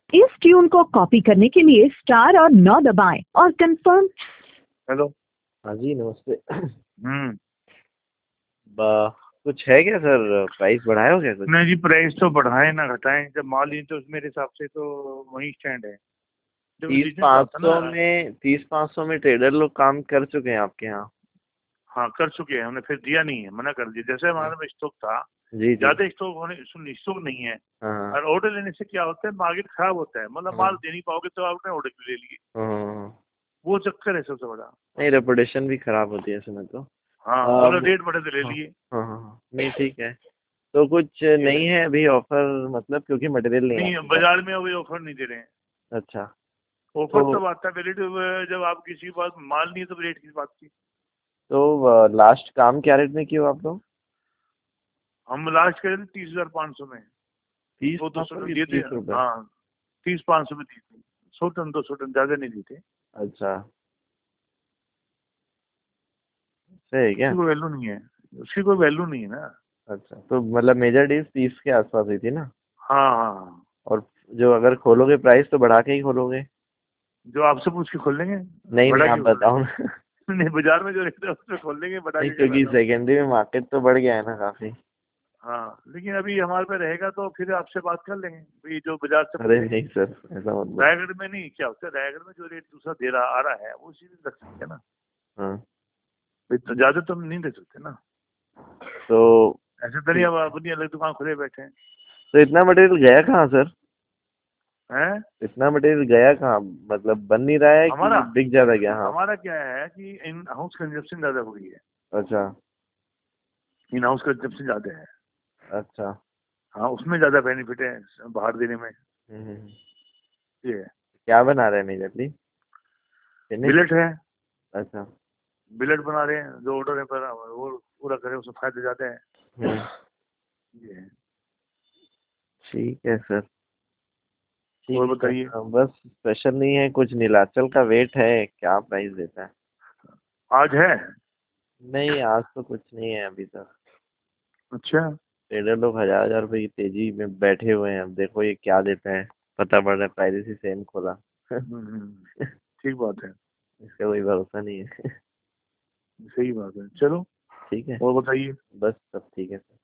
इस ट्यून को कॉपी करने के लिए स्टार और 9 दबाएं और कंफर्म। हेलो। हाँ जी, नमस्ते। हम्म। कुछ है क्या सर? प्राइस बढ़ाए हो क्या कुछ? नहीं जी, प्राइस तो बढ़ाए ना घटाएं, जब माल ही तो मेरे हिसाब से तो वही स्टैंड है। जब 30-500 में ट्रेडर लोग काम कर चुके हैं आपके यहाँ? हाँ कर चुके हैं, हमने फिर दिया नहीं है, मना कर दिया। जैसे हमारे में स्टॉक था, जी जी। ज्यादा स्टॉक होने स्टॉक नहीं है। हाँ और ऑर्डर लेने से क्या होता है, मार्केट खराब होता है, मतलब माल दे नहीं पाओगे तो आपने ऑर्डर क्यों ले लिए, हाँ। वो चक्कर है सबसे बड़ा। नहीं, रेपुटेशन भी खराब होती है इसमें तो। हाँ बोलो, रेट बढ़े तो ले हाँ लिए। हाँ हाँ, नहीं ठीक है। तो कुछ नहीं है अभी ऑफर, मतलब क्योंकि मटेरियल नहीं नहीं, है। बाजार में अभी ऑफर नहीं दे रहे हैं। अच्छा। ऑफर तो तब आता है रेट, जब आप किसी के पास माल नहीं है तो रेट की बात की। लास्ट काम क्या रेट में किया आप लोग? हम लास्ट करे थे 30,500 में। 30 वो 200 टन दिए थे। 30 रुपए? हाँ 30-500 में दिए थे। 100 टन 200 टन ज्यादा नहीं दिए थे। अच्छा, सही है क्या? उसकी कोई वैल्यू नहीं है, उसकी कोई वैल्यू नहीं है ना। अच्छा, तो मतलब मेजर डील 30 के आसपास हुई थी ना? हाँ हाँ। और जो अगर खोलोगे प्राइस तो बढ़ा के ही खोलोगे? जो आपसे पूछ के खोल लेंगे, नहीं नहीं, बढ़ा आप के खोल बताओ ना। लेंगे। नहीं, बाजार में जो रेट है उसमें खोल लेंगे, बढ़ा नहीं, के क्या क्योंकि फायदा। सेकेंडरी में मार्केट तो बढ़ गया है ना काफी। हाँ लेकिन अभी हमारे पे रहेगा तो फिर आपसे बात कर लेंगे भाई, जो बाजार से अरे पूछेंगे। नहीं सर, ऐसा मत बोलो। रायगढ़ में नहीं, क्या होता है, रायगढ़ में जो रेट दूसरा दे रहा आ रहा है वो उसी में रख सकते हैं ना। हाँ भाई तो ज्यादा तो हम नहीं दे सकते ना। तो ऐसे तो नहीं अब अपनी अलग दुकान खुले बैठे हैं। तो इतना मटेरियल गया कहाँ सर? हैं? इतना मटेरियल गया कहाँ? मतलब बन नहीं रहा है कि हमारा बिक ज्यादा गया? हाँ। हमारा क्या है कि इन हाउस कंजप्शन ज्यादा हो गई है। अच्छा इन हाउस कंजप्शन ज्यादा है। अच्छा। हाँ उसमें ज्यादा बेनिफिट है बाहर देने में। हम्म। ये है। क्या बना रहे हैं मेजरली? फिनिश? बिलेट है। अच्छा। बिलेट बना रहे हैं, जो ऑर्डर है पर वो पूरा करें, उसमें फायदे ज्यादा है। हम्म, ये है। ठीक है सर। ठीक और है। बताइए। बस स्पेशल नहीं है कुछ, नीलाचल का वेट है, क्या प्राइस देता है? आज है। नहीं, आज तो कुछ नहीं है अभी तक। अच्छा। ट्रेडर लोग 1000-1000 रुपए की तेजी में बैठे हुए हैं, अब देखो ये क्या देता है। पता पड़ रहा है पहले से सेम खोला। ठीक बात है। इसका कोई भरोसा नहीं है। सही बात है, चलो। ठीक है। और बताइए। बस सब ठीक है सर।